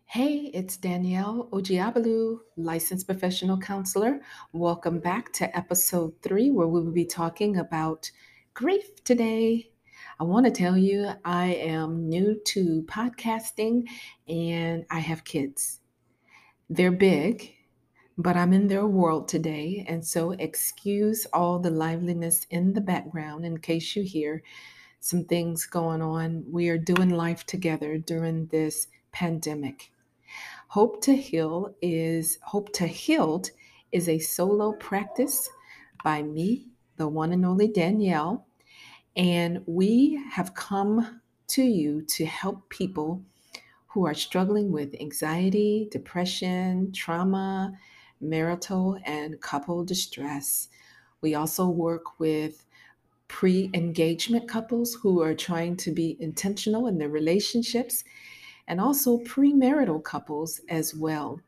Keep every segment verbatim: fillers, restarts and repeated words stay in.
Hey, it's Danielle Ojiabalu, licensed professional counselor. Welcome back to episode three, where we will be talking about grief today. I want to tell you, I am new to podcasting and I have kids. They're big, but I'm in their world today. And so, excuse all the liveliness in the background in case you hear some things going on. We are doing life together during this pandemic. Hope to Heal is Hope to Healed is a solo practice by me, the one and only Danielle, and we have come to you to help people who are struggling with anxiety, depression, trauma, marital and couple distress. We also work with pre engagement couples who are trying to be intentional in their relationships and also premarital couples as well.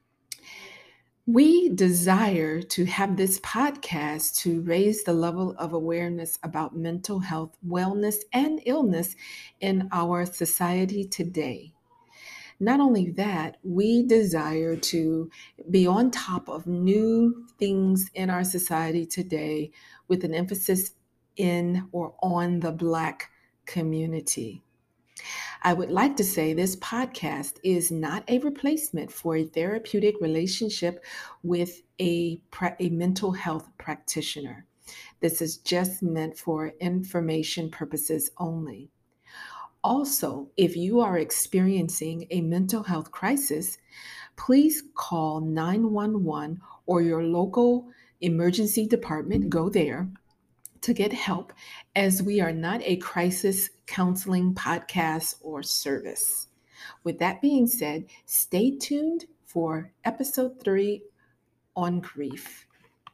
We desire to have this podcast to raise the level of awareness about mental health, wellness, and illness in our society today. Not only that, we desire to be on top of new things in our society today with an emphasis in or on the Black community. I would like to say this podcast is not a replacement for a therapeutic relationship with a, pra- a mental health practitioner. This is just meant for information purposes only. Also, if you are experiencing a mental health crisis, please call nine one one or your local emergency department. Go there to get help, as we are not a crisis counseling podcast or service. With that being said, stay tuned for episode three on grief.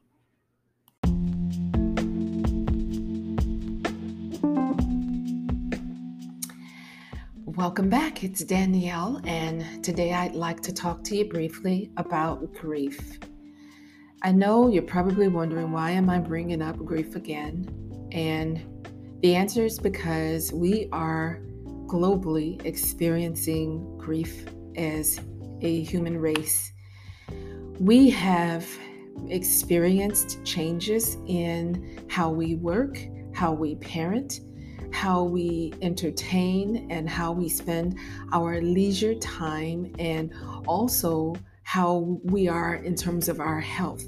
Welcome back. It's Danielle, and today I'd like to talk to you briefly about grief. I know you're probably wondering, why am I bringing up grief again? And the answer is because we are globally experiencing grief as a human race. We have experienced changes in how we work, how we parent, how we entertain, and how we spend our leisure time, and also how we are in terms of our health.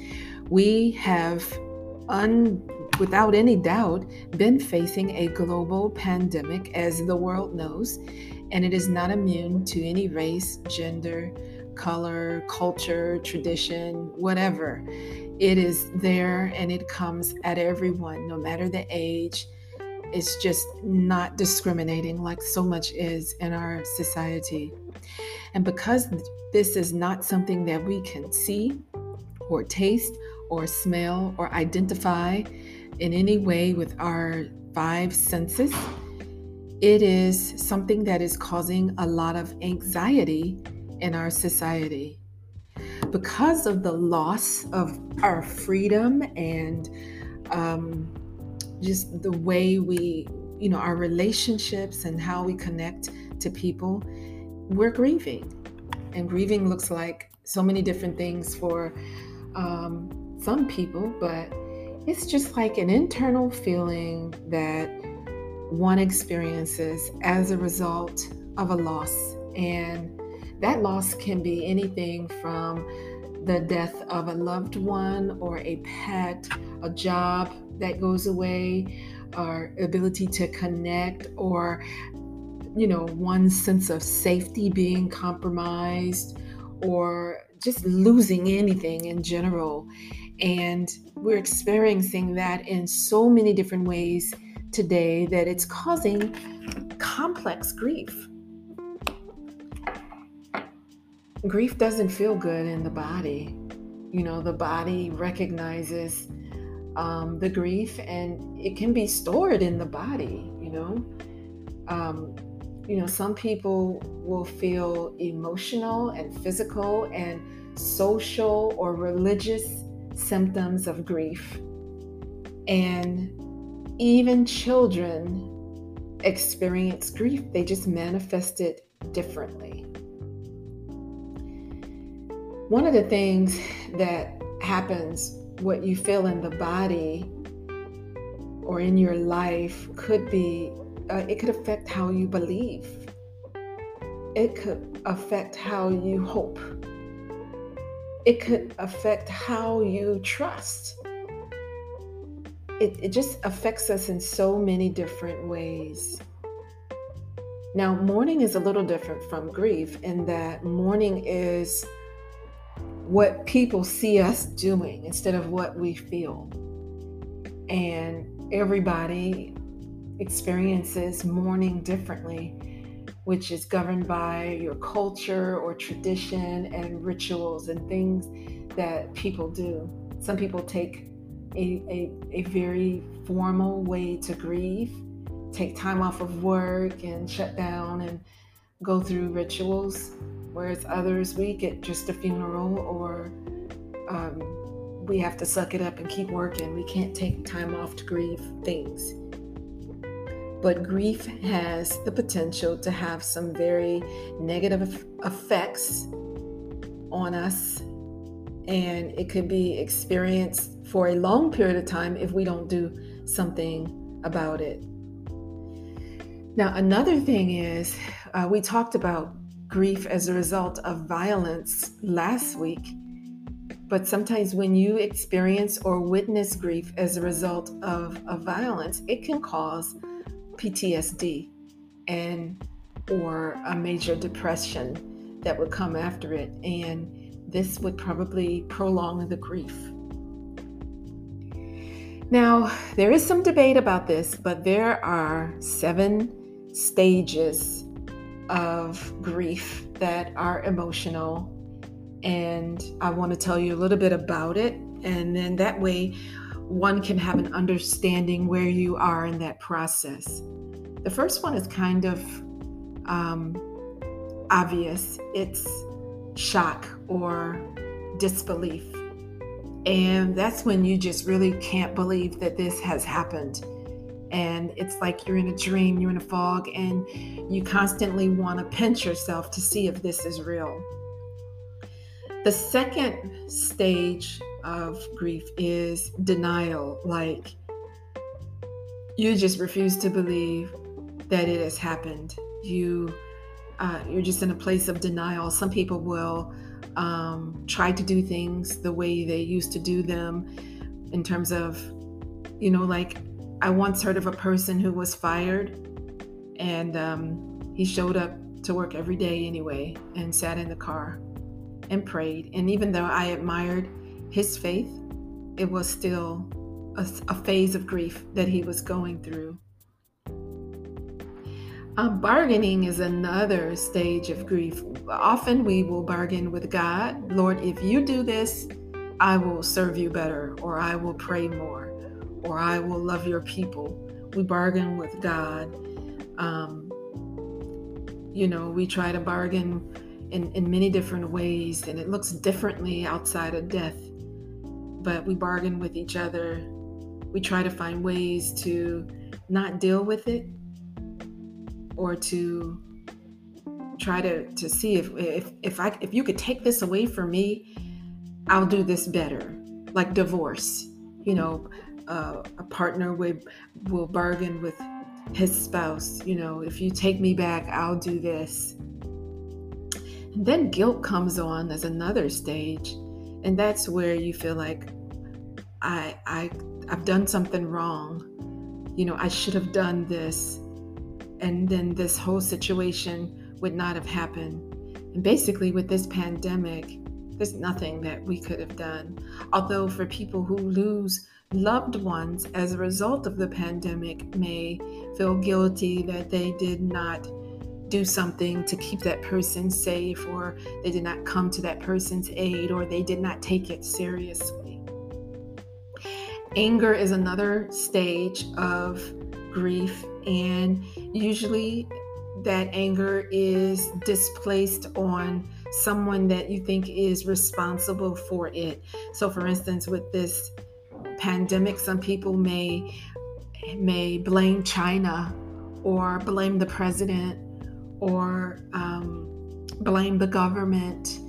We have, un, without any doubt, been facing a global pandemic, as the world knows, and it is not immune to any race, gender, color, culture, tradition, whatever. It is there and it comes at everyone, no matter the age. It's just not discriminating like so much is in our society. And because this is not something that we can see or taste or smell or identify in any way with our five senses, it is something that is causing a lot of anxiety in our society. Because of the loss of our freedom and um, just the way we, you know, our relationships and how we connect to people, we're grieving. And grieving looks like so many different things for um, some people, but it's just like an internal feeling that one experiences as a result of a loss. And that loss can be anything from the death of a loved one or a pet, a job that goes away, our ability to connect, or, you know, one's sense of safety being compromised, or just losing anything in general. And we're experiencing that in so many different ways today that it's causing complex grief. Grief doesn't feel good in the body. You know, the body recognizes um, the grief, and it can be stored in the body, you know. Um, you know, some people will feel emotional and physical and social or religious symptoms of grief. And even children experience grief, they just manifest it differently. One of the things that happens, what you feel in the body or in your life could be, uh, it could affect how you believe. It could affect how you hope. It could affect how you trust. It, it just affects us in so many different ways. Now, mourning is a little different from grief in that mourning is what people see us doing instead of what we feel. And everybody experiences mourning differently, which is governed by your culture or tradition and rituals and things that people do. Some people take a, a, a very formal way to grieve, take time off of work and shut down and go through rituals, whereas others, we get just a funeral, or um, we have to suck it up and keep working. We can't take time off to grieve things. But grief has the potential to have some very negative effects on us, and it could be experienced for a long period of time if we don't do something about it. Now, another thing is, uh, we talked about grief as a result of violence last week, but sometimes when you experience or witness grief as a result of, of violence, it can cause P T S D and or a major depression that would come after it, and this would probably prolong the grief. Now, there is some debate about this, but there are seven stages of grief that are emotional, and I want to tell you a little bit about it, and then that way one can have an understanding where you are in that process. The first one is kind of um, obvious. It's shock or disbelief. And that's when you just really can't believe that this has happened. And it's like you're in a dream, you're in a fog, and you constantly want to pinch yourself to see if this is real. The second stage of grief is denial, like you just refuse to believe that it has happened. You, uh, you're just in a place of denial. Some people will um, try to do things the way they used to do them, in terms of, you know, like I once heard of a person who was fired, and um, he showed up to work every day anyway and sat in the car and prayed. And even though I admired his faith, it was still a, a phase of grief that he was going through. Um, bargaining is another stage of grief. Often we will bargain with God. Lord, if you do this, I will serve you better, or I will pray more, or I will love your people. We bargain with God. Um, you know, we try to bargain in, in many different ways, and it looks differently outside of death. But we bargain with each other. We try to find ways to not deal with it, or to try to, to see if if if I if you could take this away from me, I'll do this better. Like divorce, you know, uh, a partner would will bargain with his spouse. You know, if you take me back, I'll do this. And then guilt comes on as another stage, and that's where you feel like I I I've done something wrong. You know, I should have done this. And then this whole situation would not have happened. And basically with this pandemic, there's nothing that we could have done. Although for people who lose loved ones as a result of the pandemic may feel guilty that they did not do something to keep that person safe, or they did not come to that person's aid, or they did not take it seriously. Anger is another stage of grief, and usually that anger is displaced on someone that you think is responsible for it. So for instance, with this pandemic, some people may may blame China, or blame the president, or um, blame the government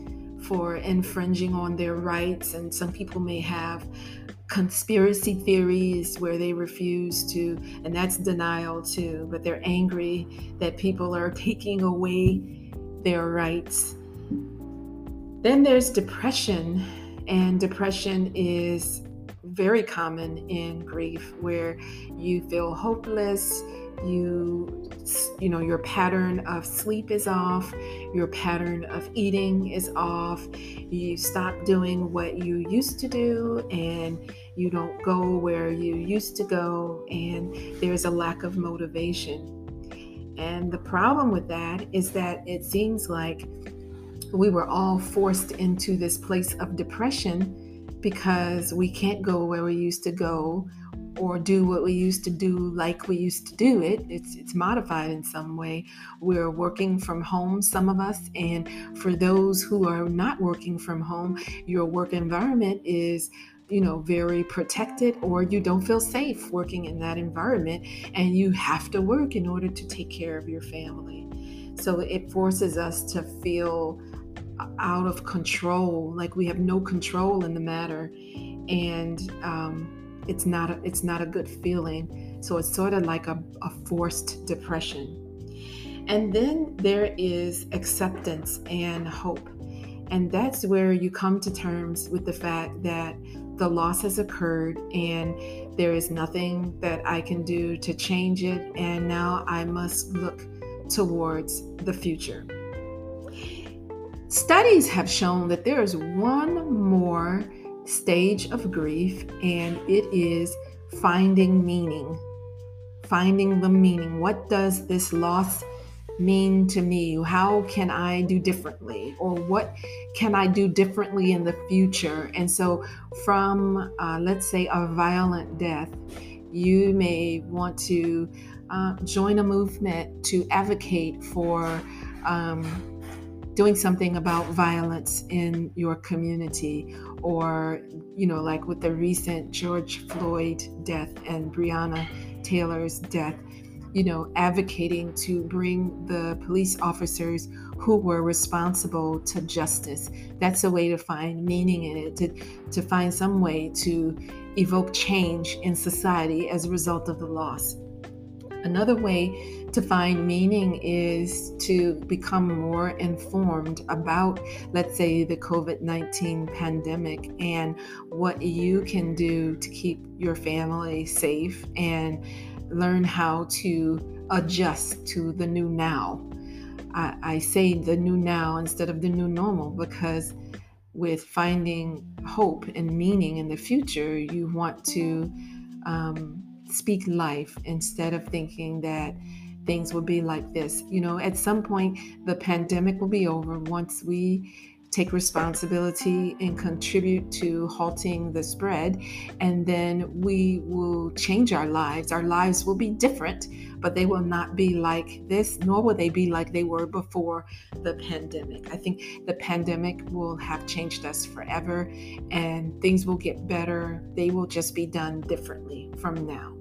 for infringing on their rights. And some people may have conspiracy theories where they refuse to, and that's denial too, but they're angry that people are taking away their rights. Then there's depression, and depression is very common in grief, where you feel hopeless, you you know your pattern of sleep is off, your pattern of eating is off, you stop doing what you used to do, and you don't go where you used to go, and there's a lack of motivation. And the problem with that is that it seems like we were all forced into this place of depression because we can't go where we used to go or do what we used to do like we used to do it. It's it's modified in some way. We're working from home, some of us, and for those who are not working from home, your work environment is, you know, very protected, or you don't feel safe working in that environment, and you have to work in order to take care of your family. So it forces us to feel out of control, like we have no control in the matter, and um, it's not a, it's not a good feeling. So it's sort of like a, a forced depression. And then there is acceptance and hope, and that's where you come to terms with the fact that the loss has occurred and there is nothing that I can do to change it, and now I must look towards the future. Studies have shown that there is one more stage of grief, and it is finding meaning. Finding the meaning. What does this loss mean to me? How can I do differently? Or what can I do differently in the future? And so from, uh, let's say, a violent death, you may want to uh, join a movement to advocate for um, doing something about violence in your community, or, you know, like with the recent George Floyd death and Breonna Taylor's death, you know, advocating to bring the police officers who were responsible to justice. That's a way to find meaning in it, to, to find some way to evoke change in society as a result of the loss. Another way to find meaning is to become more informed about, let's say, the covid nineteen pandemic and what you can do to keep your family safe and learn how to adjust to the new now. I, I say the new now instead of the new normal, because with finding hope and meaning in the future, you want to um, speak life instead of thinking that things will be like this. You know, at some point, the pandemic will be over once we take responsibility and contribute to halting the spread, and then we will change our lives. Our lives will be different, but they will not be like this, nor will they be like they were before the pandemic. I think the pandemic will have changed us forever, and things will get better. They will just be done differently from now.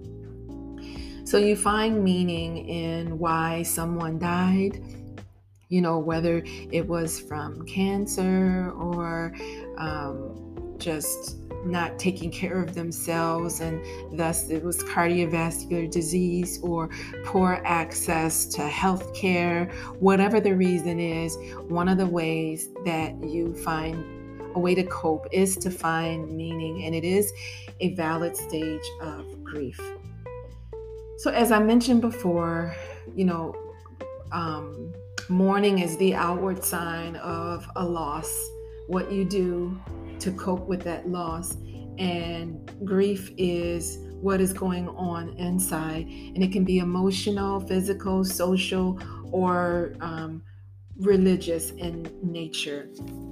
So you find meaning in why someone died, you know, whether it was from cancer or um, just not taking care of themselves, and thus it was cardiovascular disease or poor access to health care. Whatever the reason is, one of the ways that you find a way to cope is to find meaning, and it is a valid stage of grief. So as I mentioned before, you know, um, mourning is the outward sign of a loss, what you do to cope with that loss. And grief is what is going on inside. And it can be emotional, physical, social, or um, religious in nature.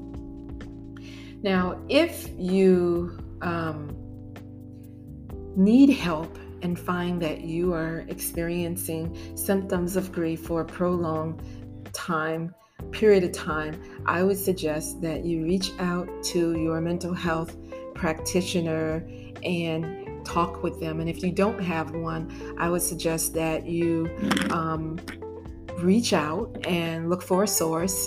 Now, if you um, need help and find that you are experiencing symptoms of grief for a prolonged time, period of time, I would suggest that you reach out to your mental health practitioner and talk with them. And if you don't have one, I would suggest that you um, reach out and look for a source.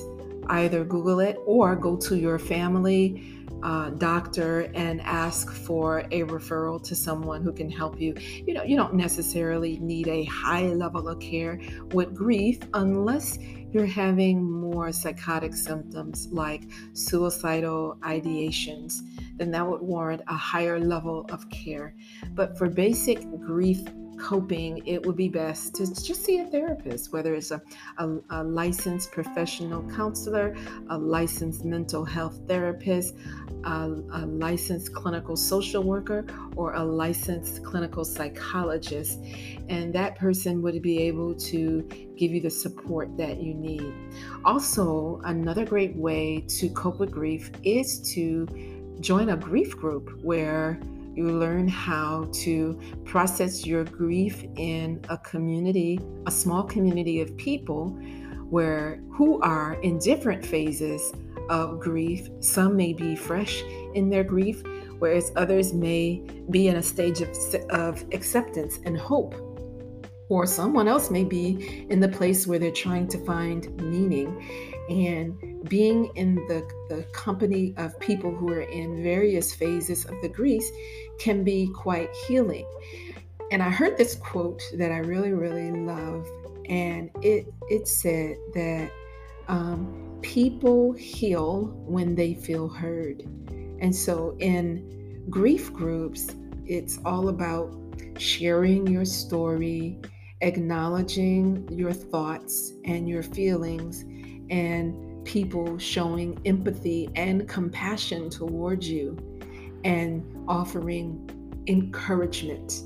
either Google it or go to your family uh, doctor and ask for a referral to someone who can help you. You know, you don't necessarily need a high level of care with grief unless you're having more psychotic symptoms like suicidal ideations, then that would warrant a higher level of care. But for basic grief coping, it would be best to just see a therapist, whether it's a, a, a licensed professional counselor, a licensed mental health therapist, a, a licensed clinical social worker, or a licensed clinical psychologist. And that person would be able to give you the support that you need. Also, another great way to cope with grief is to join a grief group where you learn how to process your grief in a community, a small community of people where who are in different phases of grief. Some may be fresh in their grief, whereas others may be in a stage of, of acceptance and hope. Or someone else may be in the place where they're trying to find meaning. And being in the, the company of people who are in various phases of the grief can be quite healing. And I heard this quote that I really, really love. And it, it said that um, people heal when they feel heard. And so in grief groups, it's all about sharing your story, acknowledging your thoughts and your feelings, and people showing empathy and compassion towards you and offering encouragement.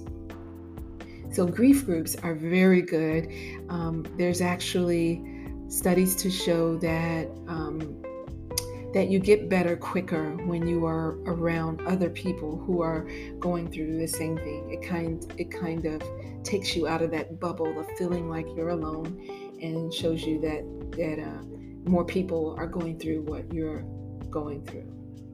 So grief groups are very good. Um, there's actually studies to show that um, that you get better quicker when you are around other people who are going through the same thing. It kind it kind of takes you out of that bubble of feeling like you're alone, and shows you that that uh, more people are going through what you're going through.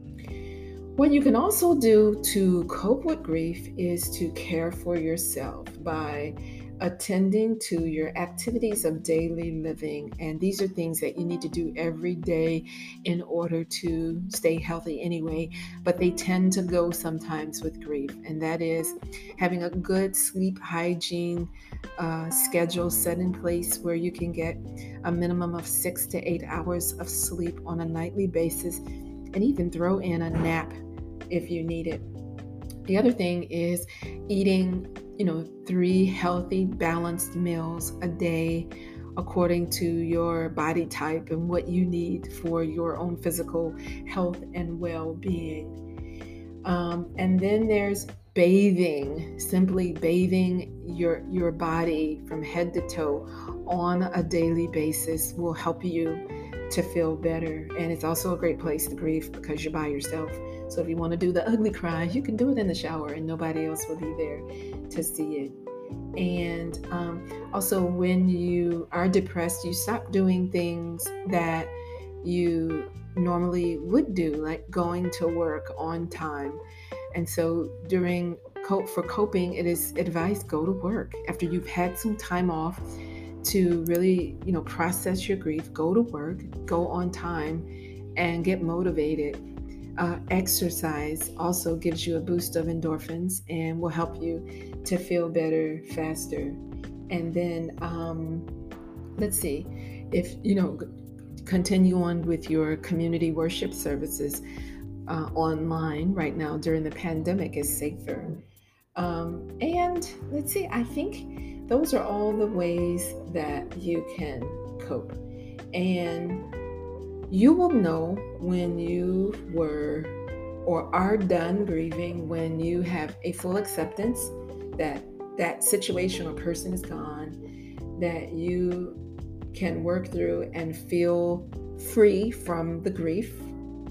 What you can also do to cope with grief is to care for yourself by attending to your activities of daily living. And these are things that you need to do every day in order to stay healthy anyway, but they tend to go sometimes with grief. And that is having a good sleep hygiene uh, schedule set in place where you can get a minimum of six to eight hours of sleep on a nightly basis, and even throw in a nap if you need it. The other thing is eating, you know, three healthy, balanced meals a day according to your body type and what you need for your own physical health and well-being. Um, and then there's bathing. Simply bathing your, your body from head to toe on a daily basis will help you to feel better. And it's also a great place to grieve because you're by yourself. So if you want to do the ugly cry, you can do it in the shower and nobody else will be there to see it. And um, also when you are depressed, you stop doing things that you normally would do, like going to work on time. And so during cope for coping, it is advised go to work after you've had some time off to really, you know, process your grief. Go to work, go on time, and get motivated. Uh, exercise also gives you a boost of endorphins and will help you to feel better faster. And then um, let's see, if you know, continue on with your community worship services uh, online right now during the pandemic is safer. Um, and let's see, I think those are all the ways that you can cope. And you will know when you were or are done grieving when you have a full acceptance that that situation or person is gone, that you can work through and feel free from the grief.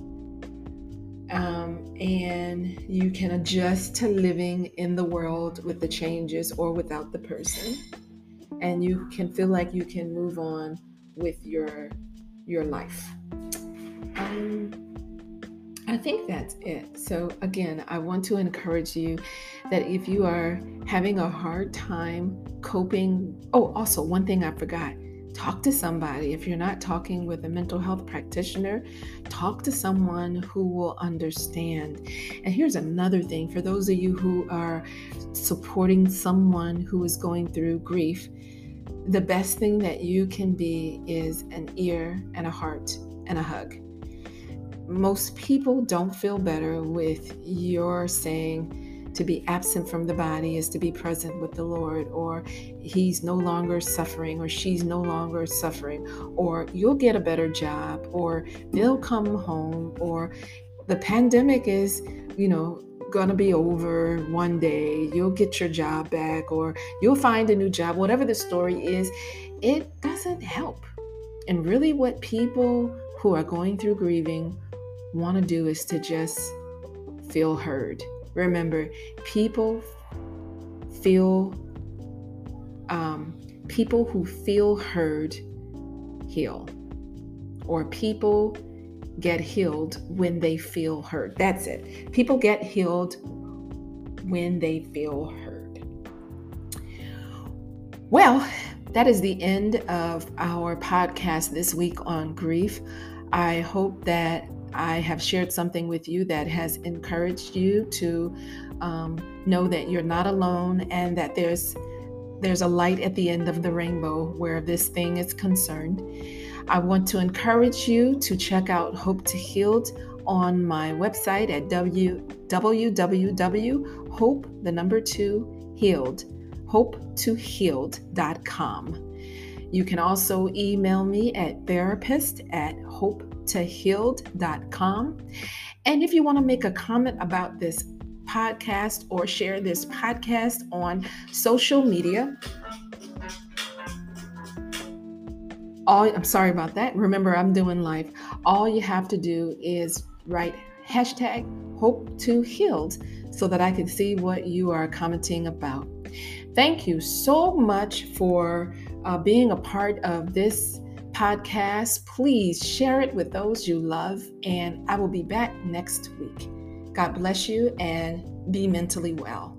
Um, and you can adjust to living in the world with the changes or without the person. And you can feel like you can move on with your your life. Um, I think that's it. So again, I want to encourage you that if you are having a hard time coping, oh, also one thing I forgot, Talk to somebody. If you're not talking with a mental health practitioner, talk to someone who will understand. And here's another thing for those of you who are supporting someone who is going through grief, the best thing that you can be is an ear and a heart and a hug. Most people don't feel better with your saying to be absent from the body is to be present with the Lord, or he's no longer suffering, or she's no longer suffering, or you'll get a better job, or they'll come home, or the pandemic is, you know, gonna be over one day, you'll get your job back, or you'll find a new job. Whatever the story is, it doesn't help. And really what people who are going through grieving want to do is to just feel heard. Remember, people feel, um, people who feel heard heal, or people get healed when they feel heard. That's it. People get healed when they feel heard. Well, that is the end of our podcast this week on grief. I hope that I have shared something with you that has encouraged you to um, know that you're not alone, and that there's there's a light at the end of the rainbow where this thing is concerned. I want to encourage you to check out Hope to Healed on my website at w w w w dot hope the number two healed hope to healed dot com. You can also email me at therapist at hope to healed dot com. And if you want to make a comment about this podcast or share this podcast on social media, all I'm sorry about that. Remember, I'm doing live. All you have to do is write hashtag hope to healed so that I can see what you are commenting about. Thank you so much for uh, being a part of this podcast. Please share it with those you love, and I will be back next week. God bless you and be mentally well.